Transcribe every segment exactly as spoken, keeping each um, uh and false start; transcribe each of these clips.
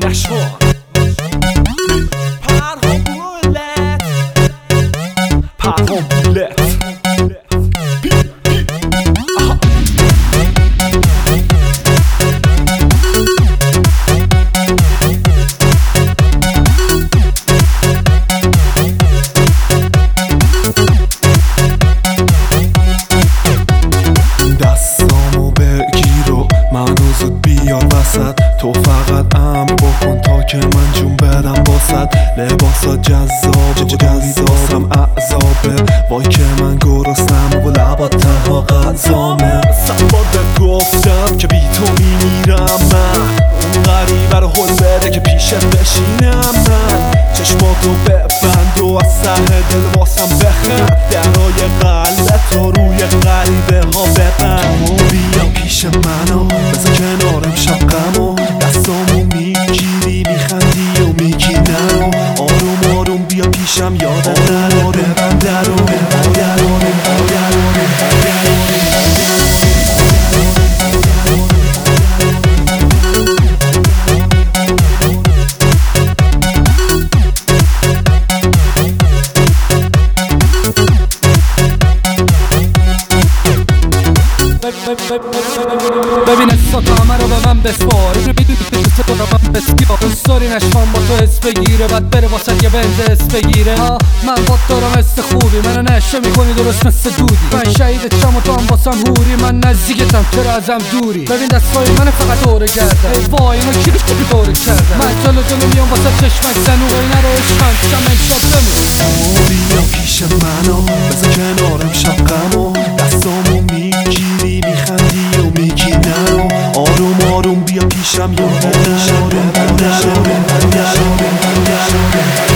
نشوان پرهام بولت پرهام بولت تو فقط ام بکن تا که من جون بدم باست لباسا جذاب و جذابم اعذابه وای که من گرسنم و لبات تنها غذامه صد بار بهت گفتم که بی تو میمیرم من اون غریبه رو حل بده که پیشت بشینم من چشماتو ببند و از ته دل واسم بخند درای قلبت رو روی غریبه ها ببند بیا پیش منو بذار کنارم شقمو دستامو میگیری میخندی و میگی نرو آروم آروم بیا پیشم یادت نرو ببند درو ببند درو ببند درو ببین احساس همه رو به من بسپار میدونی که دوست تو رو من بسیار دوست داری نشوان با تو حس بگیره بعد بره واسه یه بنز حس بگیره من با دارم حس خوبی منو نشه میکنی درست مثل دودی من شهید چم و تو هم واسم هوری من نزدیکتم چرا ازم دوری ببین دستای من فقط دوره کرده ای وای اینو کی رو دوره کرده من جلو جلو میام واسه چشمک زنو اینا رو عشقم شم امشب بمون بیا پیش منو بذار کنارم شقمو دستامو میگیری میخندی و میگی نرو آروم آروم بیا پیشم یادت نرو ببند درو ببند درو ببند درو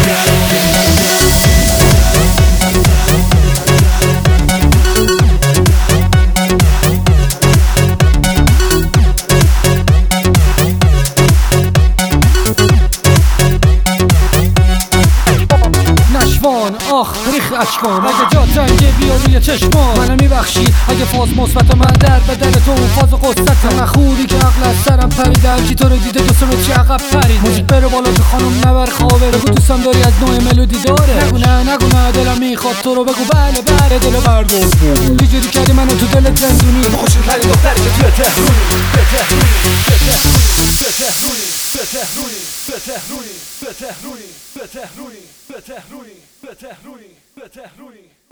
آخ ریخ اشکام اگه جا تنگه بیا روی چشمان منو میبخشی اگه فاز مثبت من در بدل تو اون فاز قصتم من خوری که عقل از سرم پریده کی تو رو دیده جسمت چی عقب پرید موزیک بره بالا تو خانم نبر خوابه بگو دوستم داری از نوع ملودی داره نگو نه نگو نه دلم میخواد تو رو بگو بله بله دلو بردار چه جوری کردی منو تو دلت زندونی خوشی کردی دختری که توی تهرونی به تهرونی به تهرونی به تهرونی به تهرونی به تهرونی به تهرونی به تهرونی به تهرونی به تهرونی به تهرونی